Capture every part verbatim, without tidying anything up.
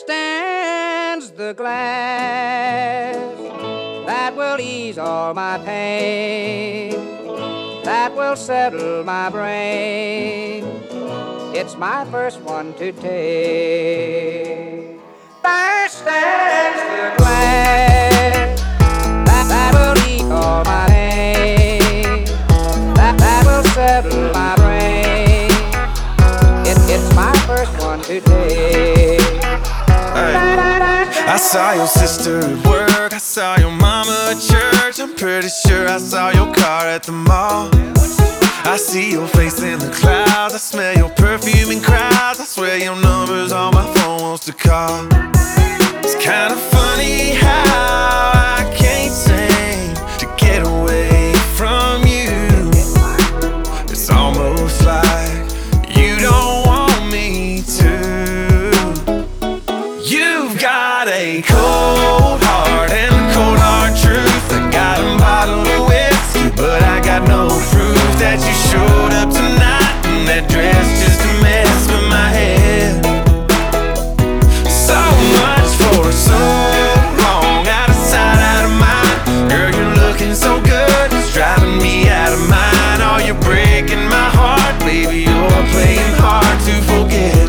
stands the glass that will ease all my pain, that will settle my brain. It's my first one to take. There stands the glass that, that will ease all my pain, that, that will settle my brain. It, it's my first one to take. I saw your sister at work, I saw your mama at church. I'm pretty sure I saw your car at the mall. I see your face in the clouds, I smell your perfume in crowds. I swear your number's on my phone wants to call. It's kind of funny how I can't seem to get away from you. It's almost like you don't want me to. You've got a cold heart and a cold hard truth. I got a bottle of whiskey, but I got no proof that you showed up tonight in that dress just to mess with my head. So much for so long, out of sight, out of mind. Girl, you're looking so good, it's driving me out of mind. Oh, you're breaking my heart, baby, you're playing hard to forget.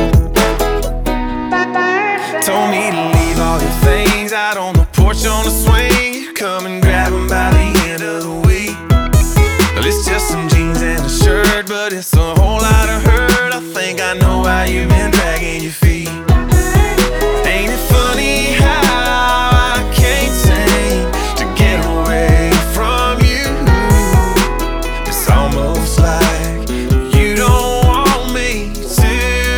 Told me to leave all your things out on the porch on the swing. You come and grab them by the end of the week. Well, it's just some jeans and a shirt, but it's a whole lot of hurt. I think I know why you've been dragging your feet. Ain't it funny how I can't seem to get away from you? It's almost like you don't want me to.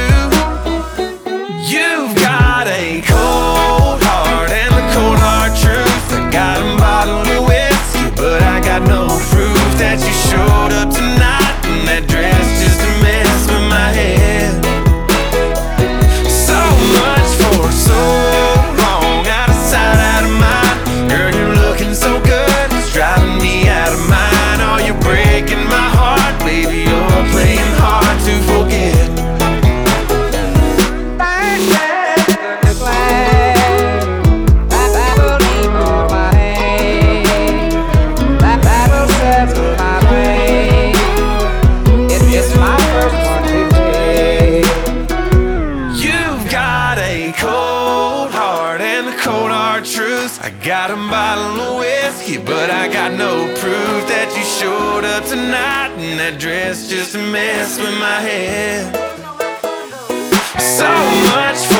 You've got a cold heart and a cold hard truth. I got a bottle of whiskey, but I got no proof that you showed up tonight in that dress just to mess with my head. So much for so long, out of sight, out of mind. Girl, you're looking so good, it's driving me out of mind. Oh, you're breaking my heart, baby, you're playing hard to forget. The glass that, that will leave all my pain, that, that will settle my brain. It, it's my first one to take. You've got a cold heart and a cold hard truth. I got a bottle of whiskey, but I got no proof that you showed up tonight in that dress just to mess with my head. So much for